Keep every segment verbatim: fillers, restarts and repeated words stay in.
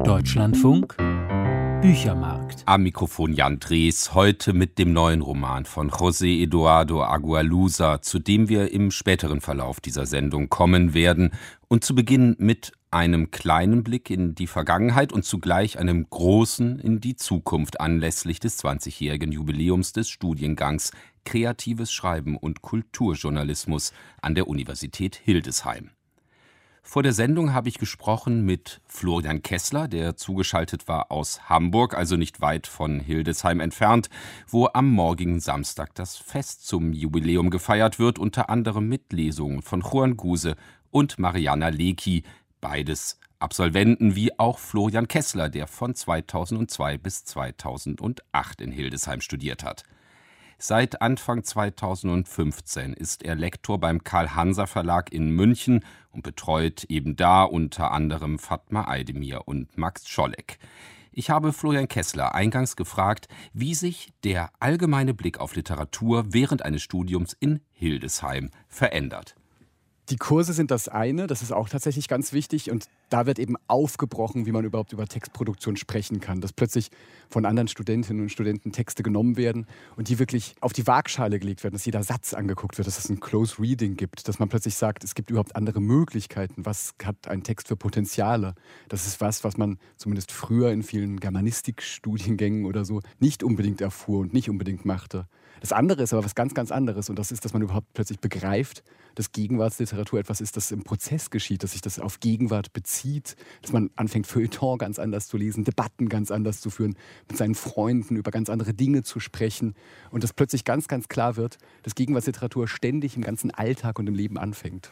Deutschlandfunk Büchermarkt. Am Mikrofon Jan Drees, heute mit dem neuen Roman von José Eduardo Agualusa, zu dem wir im späteren Verlauf dieser Sendung kommen werden. Und zu Beginn mit einem kleinen Blick in die Vergangenheit und zugleich einem großen in die Zukunft anlässlich des zwanzigjährigen Jubiläums des Studiengangs Kreatives Schreiben und Kulturjournalismus an der Universität Hildesheim. Vor der Sendung habe ich gesprochen mit Florian Kessler, der zugeschaltet war aus Hamburg, also nicht weit von Hildesheim entfernt, wo am morgigen Samstag das Fest zum Jubiläum gefeiert wird, unter anderem mit Lesungen von Juan Guse und Mariana Lecki, beides Absolventen, wie auch Florian Kessler, der von zweitausendzwei bis zweitausendacht in Hildesheim studiert hat. Seit Anfang zweitausendfünfzehn ist er Lektor beim Karl-Hanser-Verlag in München und betreut eben da unter anderem Fatma Aydemir und Max Scholleck. Ich habe Florian Kessler eingangs gefragt, wie sich der allgemeine Blick auf Literatur während eines Studiums in Hildesheim verändert. Die Kurse sind das eine, das ist auch tatsächlich ganz wichtig, und da wird eben aufgebrochen, wie man überhaupt über Textproduktion sprechen kann, dass plötzlich von anderen Studentinnen und Studenten Texte genommen werden und die wirklich auf die Waagschale gelegt werden, dass jeder Satz angeguckt wird, dass es ein Close Reading gibt, dass man plötzlich sagt, es gibt überhaupt andere Möglichkeiten, was hat ein Text für Potenziale. Das ist was, was man zumindest früher in vielen Germanistikstudiengängen oder so nicht unbedingt erfuhr und nicht unbedingt machte. Das andere ist aber was ganz, ganz anderes, und das ist, dass man überhaupt plötzlich begreift, dass Gegenwartsliteratur etwas ist, das im Prozess geschieht, dass sich das auf Gegenwart bezieht, dass man anfängt, Feuilleton ganz anders zu lesen, Debatten ganz anders zu führen, mit seinen Freunden über ganz andere Dinge zu sprechen, und dass plötzlich ganz, ganz klar wird, dass Gegenwartsliteratur ständig im ganzen Alltag und im Leben anfängt.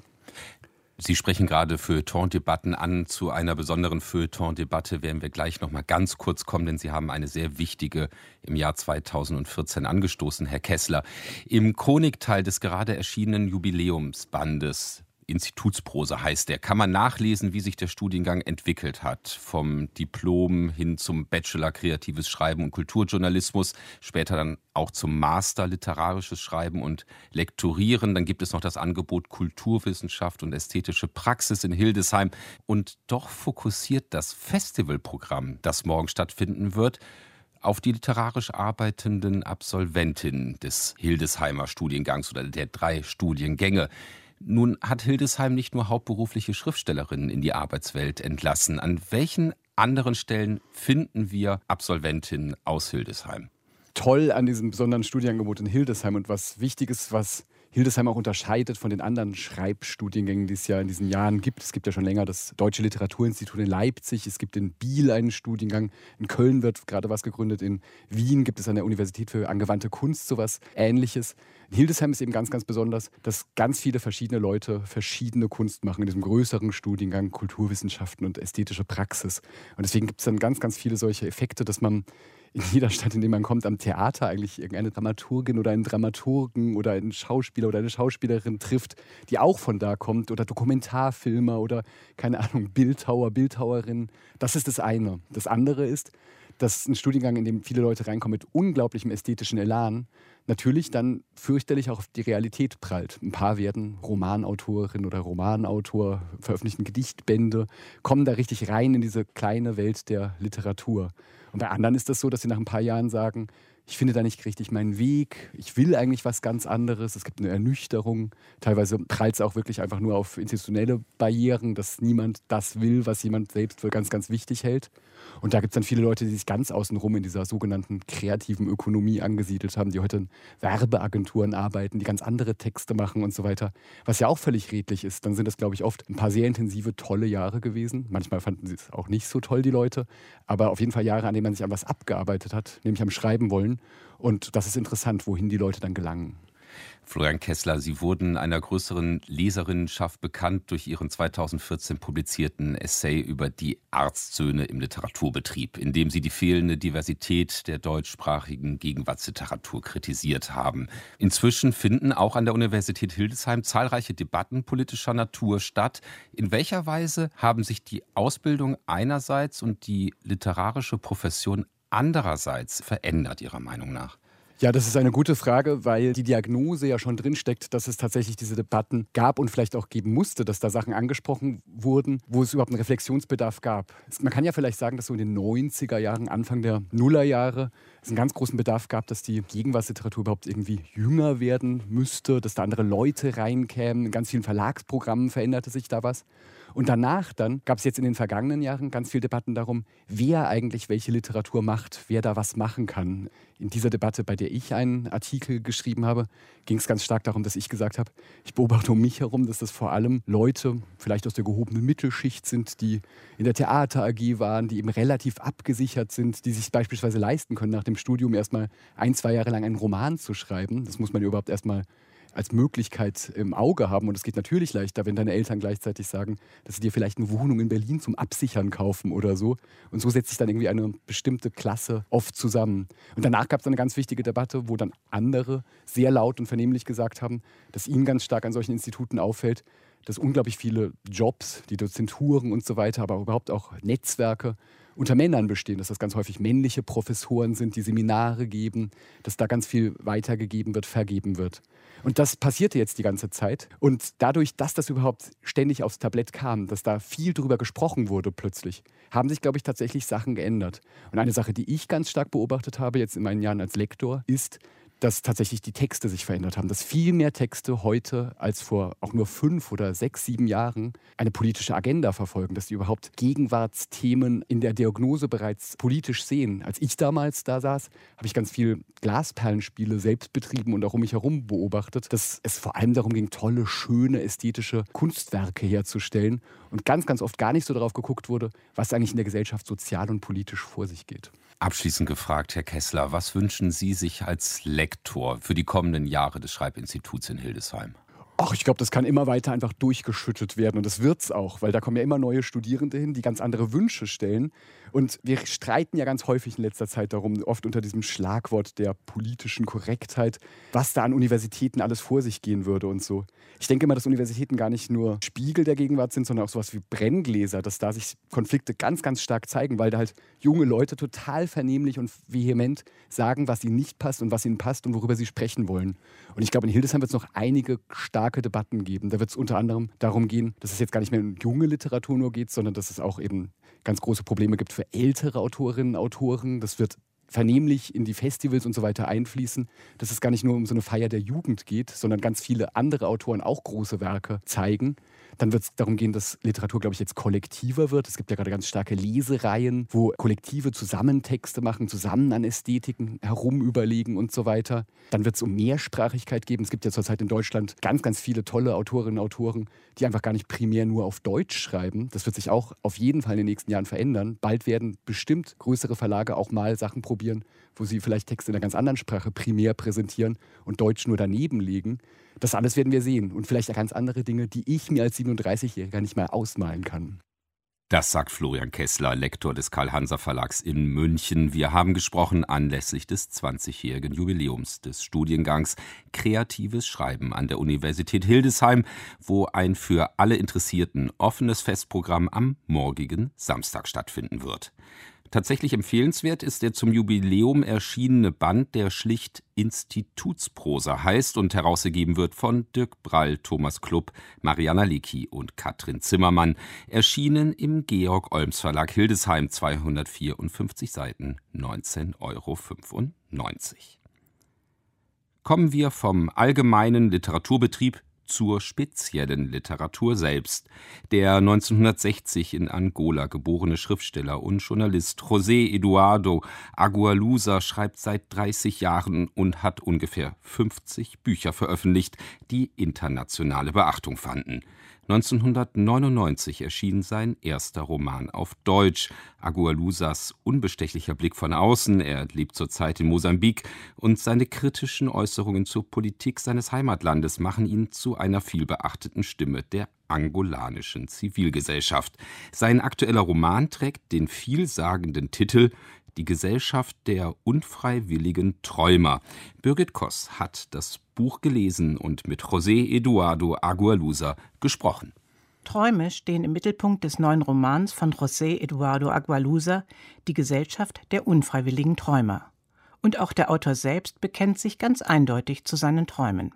Sie sprechen gerade Feuilleton-Debatten an. Zu einer besonderen Feuilleton-Debatte werden wir gleich noch mal ganz kurz kommen, denn Sie haben eine sehr wichtige im Jahr zweitausendvierzehn angestoßen, Herr Kessler. Im Chronikteil des gerade erschienenen Jubiläumsbandes, Institutsprosa heißt der, kann man nachlesen, wie sich der Studiengang entwickelt hat. Vom Diplom hin zum Bachelor Kreatives Schreiben und Kulturjournalismus, später dann auch zum Master Literarisches Schreiben und Lektorieren. Dann gibt es noch das Angebot Kulturwissenschaft und ästhetische Praxis in Hildesheim. Und doch fokussiert das Festivalprogramm, das morgen stattfinden wird, auf die literarisch arbeitenden Absolventinnen des Hildesheimer Studiengangs oder der drei Studiengänge. Nun hat Hildesheim nicht nur hauptberufliche Schriftstellerinnen in die Arbeitswelt entlassen. An welchen anderen Stellen finden wir Absolventinnen aus Hildesheim? Toll an diesem besonderen Studienangebot in Hildesheim und was Wichtiges, was Hildesheim auch unterscheidet von den anderen Schreibstudiengängen, die es ja in diesen Jahren gibt. Es gibt ja schon länger das Deutsche Literaturinstitut in Leipzig, es gibt in Biel einen Studiengang, in Köln wird gerade was gegründet, in Wien gibt es an der Universität für angewandte Kunst sowas Ähnliches. In Hildesheim ist eben ganz, ganz besonders, dass ganz viele verschiedene Leute verschiedene Kunst machen in diesem größeren Studiengang Kulturwissenschaften und ästhetische Praxis. Und deswegen gibt es dann ganz, ganz viele solche Effekte, dass man in jeder Stadt, in der man kommt, am Theater eigentlich irgendeine Dramaturgin oder einen Dramaturgen oder einen Schauspieler oder eine Schauspielerin trifft, die auch von da kommt, oder Dokumentarfilmer oder, keine Ahnung, Bildhauer, Bildhauerin. Das ist das eine. Das andere ist, dass ein Studiengang, in dem viele Leute reinkommen mit unglaublichem ästhetischen Elan, natürlich dann fürchterlich auch auf die Realität prallt. Ein paar werden Romanautorin oder Romanautor, veröffentlichen Gedichtbände, kommen da richtig rein in diese kleine Welt der Literatur. Und bei anderen ist das so, dass sie nach ein paar Jahren sagen, ich finde da nicht richtig meinen Weg, ich will eigentlich was ganz anderes, es gibt eine Ernüchterung. Teilweise prallt es auch wirklich einfach nur auf institutionelle Barrieren, dass niemand das will, was jemand selbst für ganz, ganz wichtig hält. Und da gibt es dann viele Leute, die sich ganz außenrum in dieser sogenannten kreativen Ökonomie angesiedelt haben, die heute in Werbeagenturen arbeiten, die ganz andere Texte machen und so weiter, was ja auch völlig redlich ist. Dann sind das, glaube ich, oft ein paar sehr intensive, tolle Jahre gewesen. Manchmal fanden sie es auch nicht so toll, die Leute, aber auf jeden Fall Jahre, an denen man sich an was abgearbeitet hat, nämlich am Schreiben wollen. Und das ist interessant, wohin die Leute dann gelangen. Florian Kessler, Sie wurden einer größeren Leserinnenschaft bekannt durch Ihren zweitausendvierzehn publizierten Essay über die Arztsöhne im Literaturbetrieb, in dem Sie die fehlende Diversität der deutschsprachigen Gegenwartsliteratur kritisiert haben. Inzwischen finden auch an der Universität Hildesheim zahlreiche Debatten politischer Natur statt. In welcher Weise haben sich die Ausbildung einerseits und die literarische Profession andererseits verändert, Ihrer Meinung nach? Ja, das ist eine gute Frage, weil die Diagnose ja schon drinsteckt, dass es tatsächlich diese Debatten gab und vielleicht auch geben musste, dass da Sachen angesprochen wurden, wo es überhaupt einen Reflexionsbedarf gab. Man kann ja vielleicht sagen, dass so in den neunziger Jahren, Anfang der Nullerjahre es einen ganz großen Bedarf gab, dass die Gegenwartsliteratur überhaupt irgendwie jünger werden müsste, dass da andere Leute reinkämen. In ganz vielen Verlagsprogrammen veränderte sich da was. Und danach dann gab es jetzt in den vergangenen Jahren ganz viele Debatten darum, wer eigentlich welche Literatur macht, wer da was machen kann. In dieser Debatte, bei der ich einen Artikel geschrieben habe, ging es ganz stark darum, dass ich gesagt habe, ich beobachte um mich herum, dass das vor allem Leute, vielleicht aus der gehobenen Mittelschicht sind, die in der Theater-A G waren, die eben relativ abgesichert sind, die sich beispielsweise leisten können, nach dem Studium erstmal ein, zwei Jahre lang einen Roman zu schreiben. Das muss man ja überhaupt erstmal als Möglichkeit im Auge haben. Und es geht natürlich leichter, wenn deine Eltern gleichzeitig sagen, dass sie dir vielleicht eine Wohnung in Berlin zum Absichern kaufen oder so. Und so setzt sich dann irgendwie eine bestimmte Klasse oft zusammen. Und danach gab es eine ganz wichtige Debatte, wo dann andere sehr laut und vernehmlich gesagt haben, dass ihnen ganz stark an solchen Instituten auffällt, dass unglaublich viele Jobs, die Dozenturen und so weiter, aber überhaupt auch Netzwerke unter Männern bestehen, dass das ganz häufig männliche Professoren sind, die Seminare geben, dass da ganz viel weitergegeben wird, vergeben wird. Und das passierte jetzt die ganze Zeit. Und dadurch, dass das überhaupt ständig aufs Tablett kam, dass da viel drüber gesprochen wurde plötzlich, haben sich, glaube ich, tatsächlich Sachen geändert. Und eine Sache, die ich ganz stark beobachtet habe, jetzt in meinen Jahren als Lektor, ist, dass tatsächlich die Texte sich verändert haben, dass viel mehr Texte heute als vor auch nur fünf oder sechs, sieben Jahren eine politische Agenda verfolgen, dass die überhaupt Gegenwartsthemen in der Diagnose bereits politisch sehen. Als ich damals da saß, habe ich ganz viel Glasperlenspiele selbst betrieben und auch um mich herum beobachtet, dass es vor allem darum ging, tolle, schöne, ästhetische Kunstwerke herzustellen und ganz, ganz oft gar nicht so darauf geguckt wurde, was eigentlich in der Gesellschaft sozial und politisch vor sich geht. Abschließend gefragt, Herr Kessler, was wünschen Sie sich als Lektor für die kommenden Jahre des Schreibinstituts in Hildesheim? Ach, ich glaube, das kann immer weiter einfach durchgeschüttet werden und das wird's auch, weil da kommen ja immer neue Studierende hin, die ganz andere Wünsche stellen. Und wir streiten ja ganz häufig in letzter Zeit darum, oft unter diesem Schlagwort der politischen Korrektheit, was da an Universitäten alles vor sich gehen würde und so. Ich denke immer, dass Universitäten gar nicht nur Spiegel der Gegenwart sind, sondern auch sowas wie Brenngläser, dass da sich Konflikte ganz, ganz stark zeigen, weil da halt junge Leute total vernehmlich und vehement sagen, was ihnen nicht passt und was ihnen passt und worüber sie sprechen wollen. Und ich glaube, in Hildesheim wird es noch einige starke Debatten geben. Da wird es unter anderem darum gehen, dass es jetzt gar nicht mehr um junge Literatur nur geht, sondern dass es auch eben ganz große Probleme gibt für ältere Autorinnen und Autoren. Das wird vernehmlich in die Festivals und so weiter einfließen, dass es gar nicht nur um so eine Feier der Jugend geht, sondern ganz viele andere Autoren auch große Werke zeigen. Dann wird es darum gehen, dass Literatur, glaube ich, jetzt kollektiver wird. Es gibt ja gerade ganz starke Lesereien, wo Kollektive zusammen Texte machen, zusammen an Ästhetiken herumüberlegen und so weiter. Dann wird es um Mehrsprachigkeit geben. Es gibt ja zurzeit in Deutschland ganz, ganz viele tolle Autorinnen und Autoren, die einfach gar nicht primär nur auf Deutsch schreiben. Das wird sich auch auf jeden Fall in den nächsten Jahren verändern. Bald werden bestimmt größere Verlage auch mal Sachen probieren, wo sie vielleicht Texte in einer ganz anderen Sprache primär präsentieren und Deutsch nur daneben legen. Das alles werden wir sehen und vielleicht auch ganz andere Dinge, die ich mir als siebenunddreißigjähriger nicht mal ausmalen kann. Das sagt Florian Kessler, Lektor des Carl-Hanser-Verlags in München. Wir haben gesprochen anlässlich des zwanzigjährigen Jubiläums des Studiengangs Kreatives Schreiben an der Universität Hildesheim, wo ein für alle Interessierten offenes Festprogramm am morgigen Samstag stattfinden wird. Tatsächlich empfehlenswert ist der zum Jubiläum erschienene Band, der schlicht Institutsprosa heißt und herausgegeben wird von Dirk Brall, Thomas Klupp, Mariana Lecki und Katrin Zimmermann. Erschienen im Georg-Olms-Verlag Hildesheim, zweihundertvierundfünfzig Seiten, neunzehn Euro fünfundneunzig. Kommen wir vom allgemeinen Literaturbetrieb zur speziellen Literatur selbst. Der neunzehnhundertsechzig in Angola geborene Schriftsteller und Journalist José Eduardo Agualusa schreibt seit dreißig Jahren und hat ungefähr fünfzig Bücher veröffentlicht, die internationale Beachtung fanden. neunzehnhundertneunundneunzig erschien sein erster Roman auf Deutsch. Agualusas unbestechlicher Blick von außen, er lebt zurzeit in Mosambik, und seine kritischen Äußerungen zur Politik seines Heimatlandes machen ihn zu einer vielbeachteten Stimme der angolanischen Zivilgesellschaft. Sein aktueller Roman trägt den vielsagenden Titel Die Gesellschaft der unfreiwilligen Träumer. Birgit Koss hat das Buch gelesen und mit José Eduardo Agualusa gesprochen. Träume stehen im Mittelpunkt des neuen Romans von José Eduardo Agualusa, Die Gesellschaft der unfreiwilligen Träumer. Und auch der Autor selbst bekennt sich ganz eindeutig zu seinen Träumen.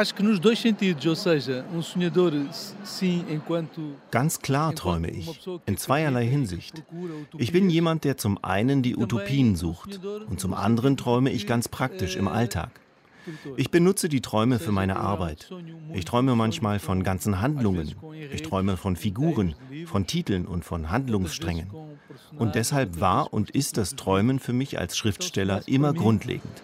Ganz klar träume ich, in zweierlei Hinsicht. Ich bin jemand, der zum einen die Utopien sucht und zum anderen träume ich ganz praktisch im Alltag. Ich benutze die Träume für meine Arbeit. Ich träume manchmal von ganzen Handlungen. Ich träume von Figuren, von Titeln und von Handlungssträngen. Und deshalb war und ist das Träumen für mich als Schriftsteller immer grundlegend.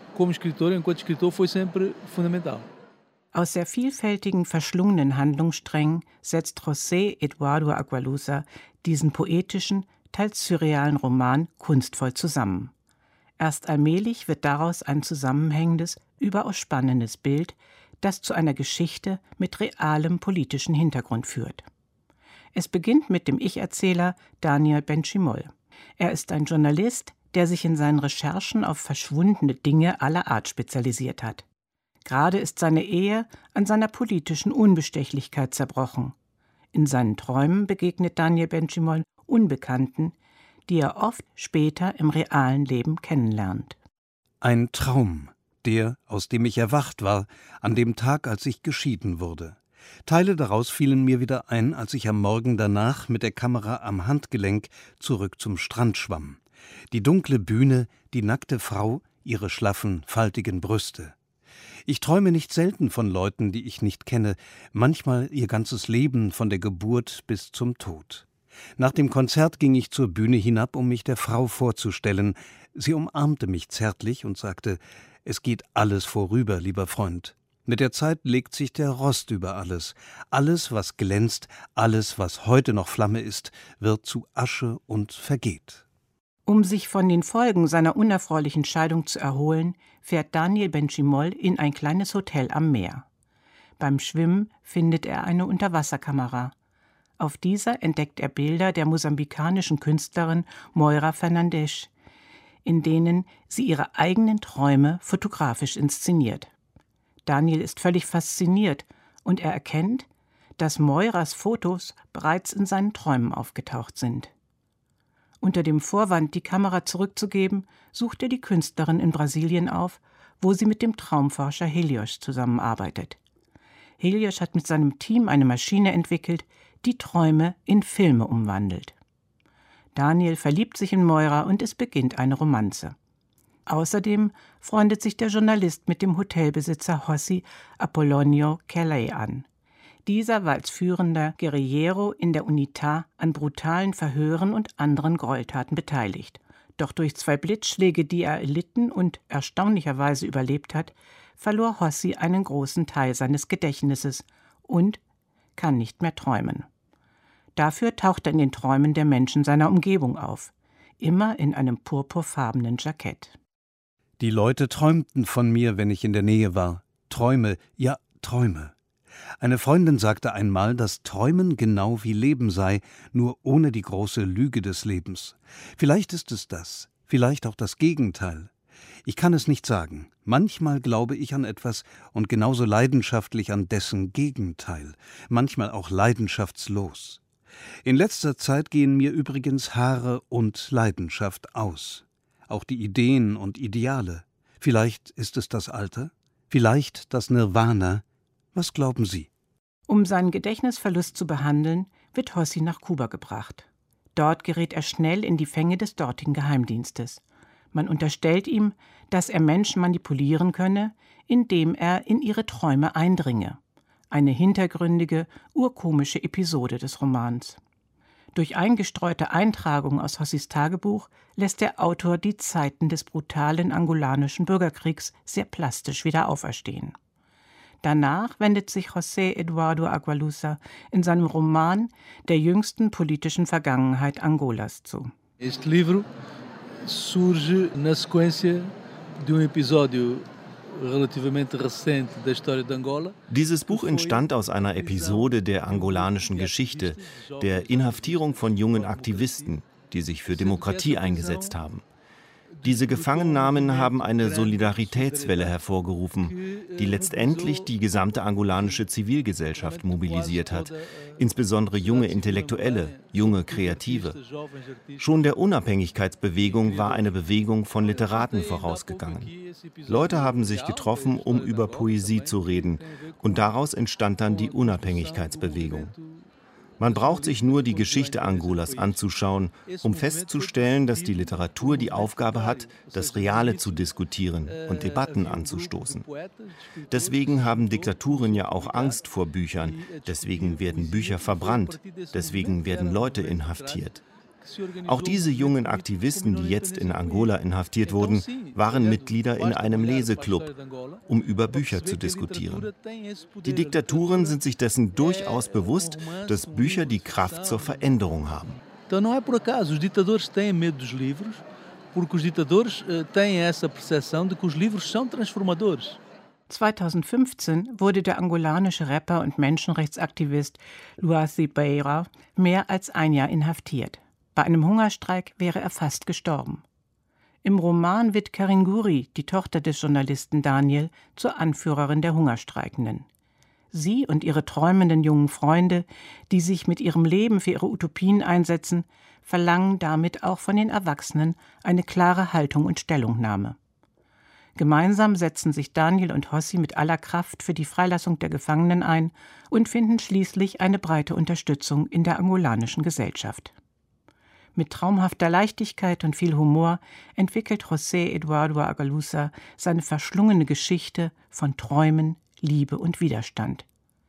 Aus sehr vielfältigen, verschlungenen Handlungssträngen setzt José Eduardo Agualusa diesen poetischen, teils surrealen Roman kunstvoll zusammen. Erst allmählich wird daraus ein zusammenhängendes, überaus spannendes Bild, das zu einer Geschichte mit realem politischen Hintergrund führt. Es beginnt mit dem Ich-Erzähler Daniel Benchimol. Er ist ein Journalist, der sich in seinen Recherchen auf verschwundene Dinge aller Art spezialisiert hat. Gerade ist seine Ehe an seiner politischen Unbestechlichkeit zerbrochen. In seinen Träumen begegnet Daniel Benchimol Unbekannten, die er oft später im realen Leben kennenlernt. Ein Traum, der, aus dem ich erwacht war, an dem Tag, als ich geschieden wurde. Teile daraus fielen mir wieder ein, als ich am Morgen danach mit der Kamera am Handgelenk zurück zum Strand schwamm. Die dunkle Bühne, die nackte Frau, ihre schlaffen, faltigen Brüste. Ich träume nicht selten von Leuten, die ich nicht kenne, manchmal ihr ganzes Leben von der Geburt bis zum Tod. Nach dem Konzert ging ich zur Bühne hinab, um mich der Frau vorzustellen. Sie umarmte mich zärtlich und sagte: »Es geht alles vorüber, lieber Freund. Mit der Zeit legt sich der Rost über alles. Alles, was glänzt, alles, was heute noch Flamme ist, wird zu Asche und vergeht.« Um sich von den Folgen seiner unerfreulichen Scheidung zu erholen, fährt Daniel Benchimol in ein kleines Hotel am Meer. Beim Schwimmen findet er eine Unterwasserkamera. Auf dieser entdeckt er Bilder der mosambikanischen Künstlerin Moira Fernandes, in denen sie ihre eigenen Träume fotografisch inszeniert. Daniel ist völlig fasziniert und er erkennt, dass Moiras Fotos bereits in seinen Träumen aufgetaucht sind. Unter dem Vorwand, die Kamera zurückzugeben, sucht er die Künstlerin in Brasilien auf, wo sie mit dem Traumforscher Helios zusammenarbeitet. Helios hat mit seinem Team eine Maschine entwickelt, die Träume in Filme umwandelt. Daniel verliebt sich in Moira und es beginnt eine Romanze. Außerdem freundet sich der Journalist mit dem Hotelbesitzer José Apolonio Kelly an. Dieser war als führender Guerillero in der UNITA an brutalen Verhören und anderen Gräueltaten beteiligt. Doch durch zwei Blitzschläge, die er erlitten und erstaunlicherweise überlebt hat, verlor José einen großen Teil seines Gedächtnisses und kann nicht mehr träumen. Dafür taucht er in den Träumen der Menschen seiner Umgebung auf, immer in einem purpurfarbenen Jackett. Die Leute träumten von mir, wenn ich in der Nähe war. Träume, ja, Träume. Eine Freundin sagte einmal, dass Träumen genau wie Leben sei, nur ohne die große Lüge des Lebens. Vielleicht ist es das, vielleicht auch das Gegenteil. Ich kann es nicht sagen. Manchmal glaube ich an etwas und genauso leidenschaftlich an dessen Gegenteil, manchmal auch leidenschaftslos. In letzter Zeit gehen mir übrigens Haare und Leidenschaft aus. Auch die Ideen und Ideale. Vielleicht ist es das Alter, vielleicht das Nirvana. Was glauben Sie? Um seinen Gedächtnisverlust zu behandeln, wird José nach Kuba gebracht. Dort gerät er schnell in die Fänge des dortigen Geheimdienstes. Man unterstellt ihm, dass er Menschen manipulieren könne, indem er in ihre Träume eindringe. Eine hintergründige, urkomische Episode des Romans. Durch eingestreute Eintragungen aus Josés Tagebuch lässt der Autor die Zeiten des brutalen angolanischen Bürgerkriegs sehr plastisch wieder auferstehen. Danach wendet sich José Eduardo Agualusa in seinem Roman der jüngsten politischen Vergangenheit Angolas zu. Este livro surge na sequência de um episódio relativamente recente da história de Angola. Dieses Buch entstand aus einer Episode der angolanischen Geschichte, der Inhaftierung von jungen Aktivisten, die sich für Demokratie eingesetzt haben. Diese Gefangennahmen haben eine Solidaritätswelle hervorgerufen, die letztendlich die gesamte angolanische Zivilgesellschaft mobilisiert hat, insbesondere junge Intellektuelle, junge Kreative. Schon der Unabhängigkeitsbewegung war eine Bewegung von Literaten vorausgegangen. Leute haben sich getroffen, um über Poesie zu reden, und daraus entstand dann die Unabhängigkeitsbewegung. Man braucht sich nur die Geschichte Angolas anzuschauen, um festzustellen, dass die Literatur die Aufgabe hat, das Reale zu diskutieren und Debatten anzustoßen. Deswegen haben Diktaturen ja auch Angst vor Büchern, deswegen werden Bücher verbrannt, deswegen werden Leute inhaftiert. Auch diese jungen Aktivisten, die jetzt in Angola inhaftiert wurden, waren Mitglieder in einem Leseklub, um über Bücher zu diskutieren. Die Diktaturen sind sich dessen durchaus bewusst, dass Bücher die Kraft zur Veränderung haben. Então não é por acaso, os ditadores têm medo dos livros, porque os ditadores têm essa percepção de que os livros são transformadores. zweitausendfünfzehn wurde der angolanische Rapper und Menschenrechtsaktivist Luathi Beira mehr als ein Jahr inhaftiert. Bei einem Hungerstreik wäre er fast gestorben. Im Roman wird Karinguri, die Tochter des Journalisten Daniel, zur Anführerin der Hungerstreikenden. Sie und ihre träumenden jungen Freunde, die sich mit ihrem Leben für ihre Utopien einsetzen, verlangen damit auch von den Erwachsenen eine klare Haltung und Stellungnahme. Gemeinsam setzen sich Daniel und Hossi mit aller Kraft für die Freilassung der Gefangenen ein und finden schließlich eine breite Unterstützung in der angolanischen Gesellschaft. Mit traumhafter Leichtigkeit und viel Humor entwickelt José Eduardo Agualusa seine verschlungene Geschichte von Träumen, Liebe und Widerstand.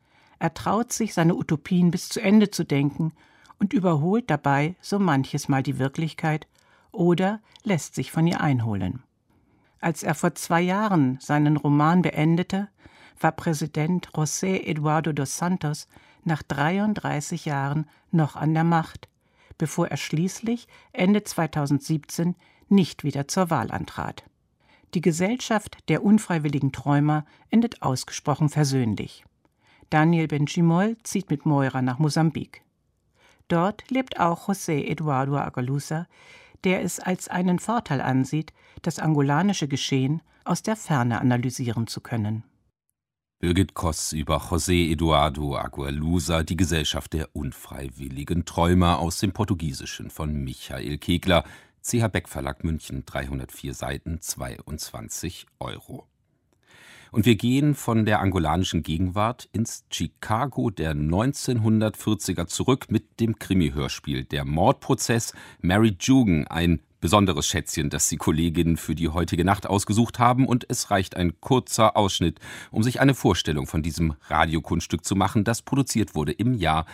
Er traut sich, seine Utopien bis zu Ende zu denken und überholt dabei so manches Mal die Wirklichkeit oder lässt sich von ihr einholen. Als er vor zwei Jahren seinen Roman beendete, war Präsident José Eduardo dos Santos nach dreiunddreißig Jahren noch an der Macht, bevor er schließlich Ende zweitausendsiebzehn nicht wieder zur Wahl antrat. Die Gesellschaft der unfreiwilligen Träumer endet ausgesprochen versöhnlich. Daniel Benchimol zieht mit Moira nach Mosambik. Dort lebt auch José Eduardo Agualusa, der es als einen Vorteil ansieht, das angolanische Geschehen aus der Ferne analysieren zu können. Birgit Koss über José Eduardo Agualusa, die Gesellschaft der unfreiwilligen Träumer, aus dem Portugiesischen von Michael Kegler, C H Beck Verlag München, dreihundertvier Seiten, zweiundzwanzig Euro. Und wir gehen von der angolanischen Gegenwart ins Chicago der neunzehnhundertvierziger zurück mit dem Krimi-Hörspiel Der Mordprozess Mary Dugan, ein besonderes Schätzchen, das die Kolleginnen für die heutige Nacht ausgesucht haben, und es reicht ein kurzer Ausschnitt, um sich eine Vorstellung von diesem Radiokunststück zu machen, das produziert wurde im Jahr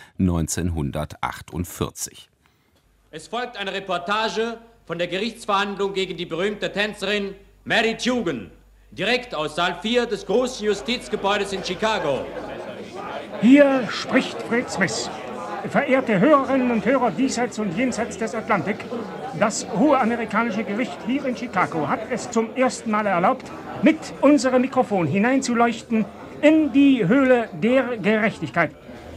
neunzehnhundertachtundvierzig. Es folgt eine Reportage von der Gerichtsverhandlung gegen die berühmte Tänzerin Mary Dugan, direkt aus Saal vier des großen Justizgebäudes in Chicago. Hier spricht Fred Smith. Verehrte Hörerinnen und Hörer diesseits und jenseits des Atlantik, das hohe amerikanische Gericht hier in Chicago hat es zum ersten Mal erlaubt, mit unserem Mikrofon hineinzuleuchten in die Höhle der Gerechtigkeit.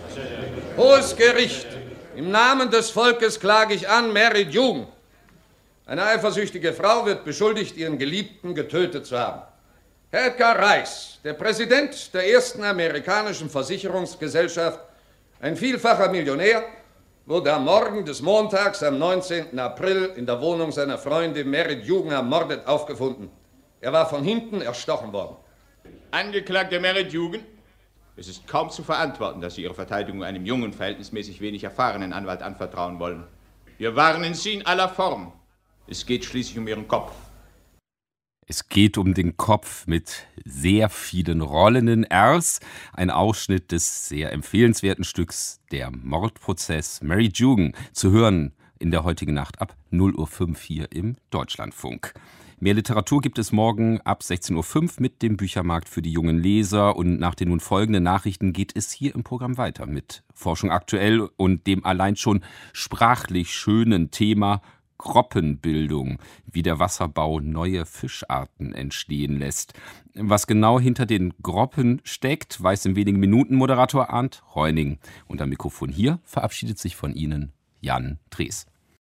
Hohes Gericht, im Namen des Volkes klage ich an Mary Dugan. Eine eifersüchtige Frau wird beschuldigt, ihren Geliebten getötet zu haben. Herr Edgar Rice, der Präsident der ersten amerikanischen Versicherungsgesellschaft, ein vielfacher Millionär, wurde am Morgen des Montags, am neunzehnten April, in der Wohnung seiner Freundin Mary Dugan ermordet aufgefunden. Er war von hinten erstochen worden. Angeklagte Mary Dugan, es ist kaum zu verantworten, dass Sie Ihre Verteidigung einem jungen, verhältnismäßig wenig erfahrenen Anwalt anvertrauen wollen. Wir warnen Sie in aller Form. Es geht schließlich um Ihren Kopf. Es geht um den Kopf mit sehr vielen rollenden Rs. Ein Ausschnitt des sehr empfehlenswerten Stücks Der Mordprozess Mary Dugan, zu hören in der heutigen Nacht ab null Uhr fünf hier im Deutschlandfunk. Mehr Literatur gibt es morgen ab sechzehn Uhr fünf mit dem Büchermarkt für die jungen Leser. Und nach den nun folgenden Nachrichten geht es hier im Programm weiter mit Forschung aktuell und dem allein schon sprachlich schönen Thema Groppenbildung, wie der Wasserbau neue Fischarten entstehen lässt. Was genau hinter den Groppen steckt, weiß in wenigen Minuten Moderator Arndt Reuning. Und am Mikrofon hier verabschiedet sich von Ihnen Jan Drees.